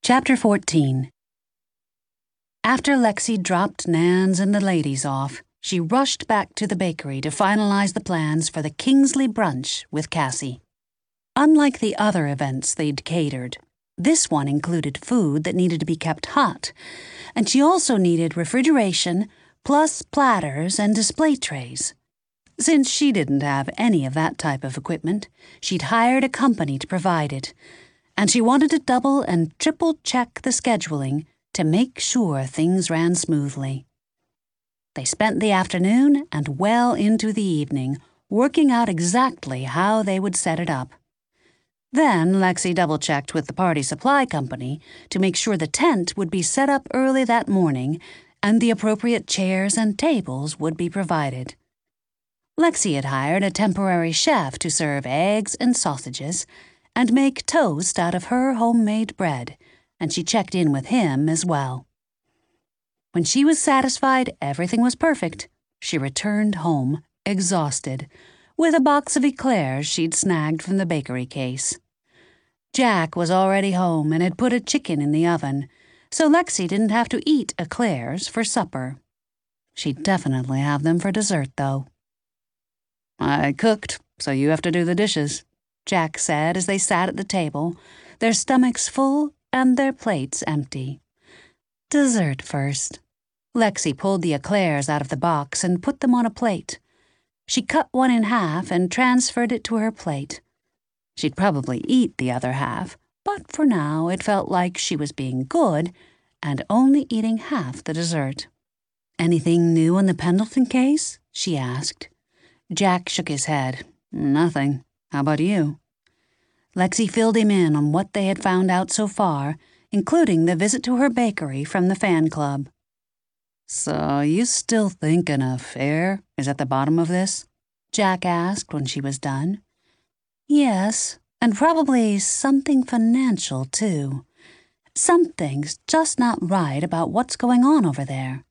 Chapter 14. After Lexi dropped Nans and the ladies off, she rushed back to the bakery to finalize the plans for the Kingsley brunch with Cassie. Unlike the other events they'd catered, this one included food that needed to be kept hot, and she also needed refrigeration, plus platters and display trays. Since she didn't have any of that type of equipment, she'd hired a company to provide it, and she wanted to double and triple-check the scheduling to make sure things ran smoothly. They spent the afternoon and well into the evening working out exactly how they would set it up. Then Lexi double-checked with the party supply company to make sure the tent would be set up early that morning and the appropriate chairs and tables would be provided. Lexi had hired a temporary chef to serve eggs and sausages and make toast out of her homemade bread, and she checked in with him as well. When she was satisfied everything was perfect, she returned home, exhausted, with a box of eclairs she'd snagged from the bakery case. Jack was already home and had put a chicken in the oven, so Lexi didn't have to eat eclairs for supper. She'd definitely have them for dessert, though. "I cooked, so you have to do the dishes," Jack said as they sat at the table, their stomachs full and their plates empty. "Dessert first." Lexi pulled the eclairs out of the box and put them on a plate. She cut one in half and transferred it to her plate. She'd probably eat the other half, but for now it felt like she was being good and only eating half the dessert. "Anything new in the Pendleton case?" she asked. Jack shook his head. "Nothing. How about you?" Lexi filled him in on what they had found out so far, including the visit to her bakery from the fan club. "So you still think an affair is at the bottom of this?" Jack asked when she was done. "Yes, and probably something financial, too. Something's just not right about what's going on over there."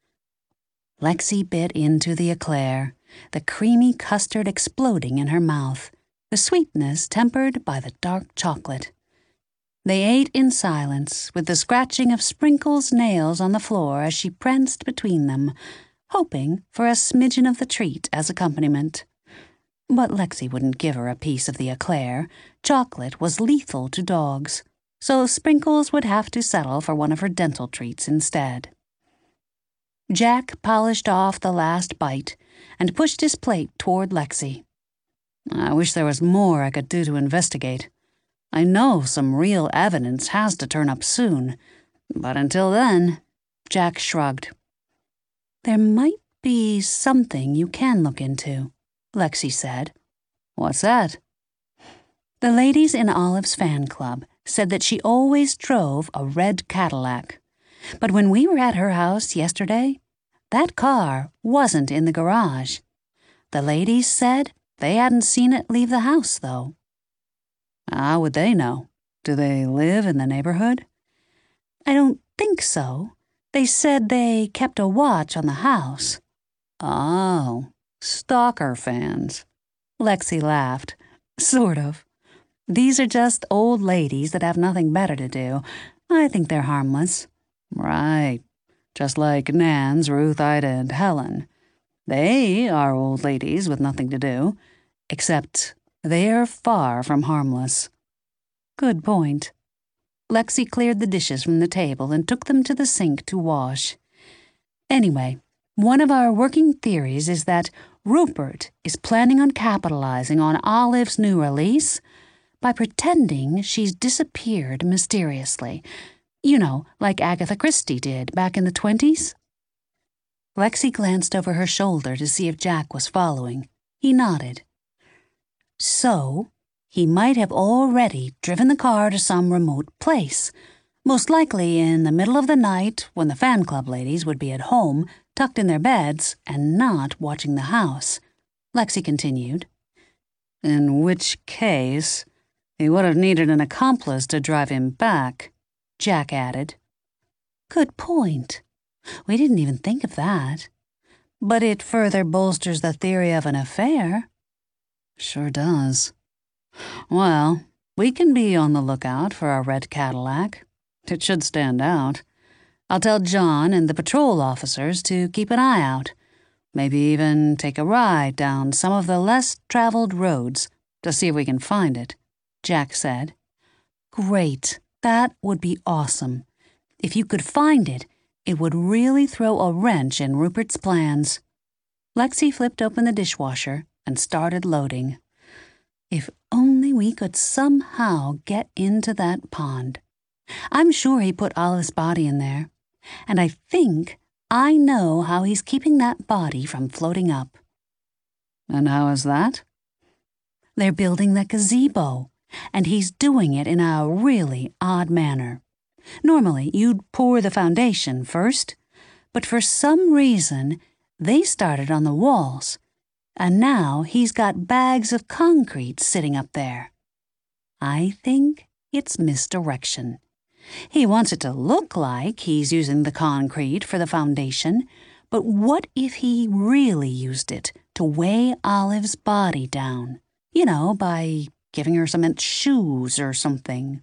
Lexi bit into the eclair, the creamy custard exploding in her mouth, the sweetness tempered by the dark chocolate. They ate in silence, with the scratching of Sprinkle's nails on the floor as she pranced between them, hoping for a smidgen of the treat as accompaniment. But Lexi wouldn't give her a piece of the eclair. Chocolate was lethal to dogs, so Sprinkles would have to settle for one of her dental treats instead. Jack polished off the last bite and pushed his plate toward Lexi. "I wish there was more I could do to investigate. I know some real evidence has to turn up soon, but until then," Jack shrugged. "There might be something you can look into," Lexi said. "What's that?" "The ladies in Olive's fan club said that she always drove a red Cadillac. But when we were at her house yesterday, that car wasn't in the garage. The ladies said they hadn't seen it leave the house, though." "How would they know? Do they live in the neighborhood?" "I don't think so. They said they kept a watch on the house." "Oh, stalker fans." Lexi laughed. "Sort of. These are just old ladies that have nothing better to do. I think they're harmless." "Right. Just like Nans, Ruth, Ida, and Helen. They are old ladies with nothing to do, except they're far from harmless." "Good point." Lexi cleared the dishes from the table and took them to the sink to wash. "Anyway, one of our working theories is that Rupert is planning on capitalizing on Olive's new release by pretending she's disappeared mysteriously. You know, like Agatha Christie did back in the 20s? Lexi glanced over her shoulder to see if Jack was following. He nodded. "So, he might have already driven the car to some remote place, most likely in the middle of the night when the fan club ladies would be at home, tucked in their beds, and not watching the house," Lexi continued. "In which case, he would have needed an accomplice to drive him back," Jack added. "Good point. We didn't even think of that. But it further bolsters the theory of an affair." "Sure does. Well, we can be on the lookout for a red Cadillac. It should stand out. I'll tell John and the patrol officers to keep an eye out. Maybe even take a ride down some of the less traveled roads to see if we can find it," Jack said. "Great. That would be awesome. If you could find it, it would really throw a wrench in Rupert's plans." Lexi flipped open the dishwasher and started loading. If only we could somehow get into that pond. I'm sure he put Olive's body in there, and I think I know how he's keeping that body from floating up. "And how is that?" "They're building the gazebo, and he's doing it in a really odd manner. Normally, you'd pour the foundation first, but for some reason, they started on the walls, and now he's got bags of concrete sitting up there. I think it's misdirection. He wants it to look like he's using the concrete for the foundation, but what if he really used it to weigh Olive's body down? You know, by giving her cement shoes or something."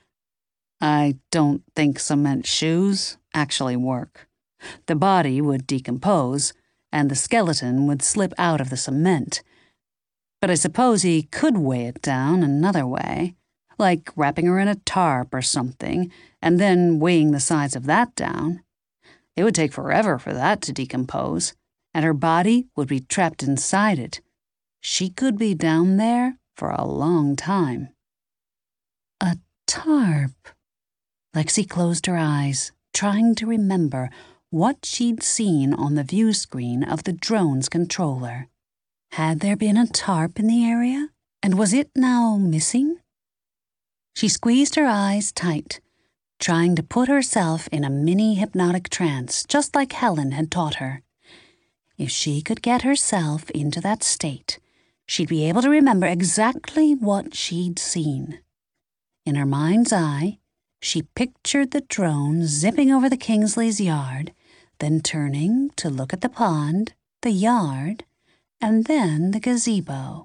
"I don't think cement shoes actually work. The body would decompose, and the skeleton would slip out of the cement. But I suppose he could weigh it down another way, like wrapping her in a tarp or something, and then weighing the sides of that down. It would take forever for that to decompose, and her body would be trapped inside it. She could be down there for a long time." "A tarp." Lexi closed her eyes, trying to remember what she'd seen on the view screen of the drone's controller. Had there been a tarp in the area, and was it now missing? She squeezed her eyes tight, trying to put herself in a mini hypnotic trance, just like Helen had taught her. If she could get herself into that state, she'd be able to remember exactly what she'd seen. In her mind's eye, she pictured the drone zipping over the Kingsleys' yard, then turning to look at the pond, the yard, and then the gazebo.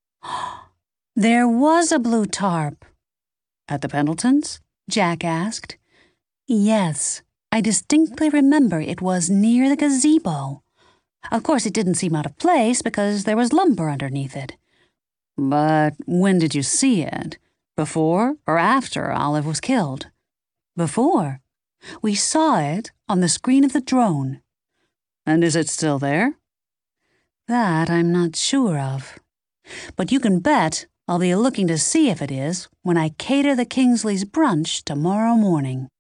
There was a blue tarp. "At the Pendletons?" Jack asked. "Yes, I distinctly remember it was near the gazebo. Of course, it didn't seem out of place because there was lumber underneath it." "But when did you see it? Before or after Olive was killed?" "Before. We saw it on the screen of the drone." "And is it still there?" "That I'm not sure of. But you can bet I'll be looking to see if it is when I cater the Kingsleys' brunch tomorrow morning."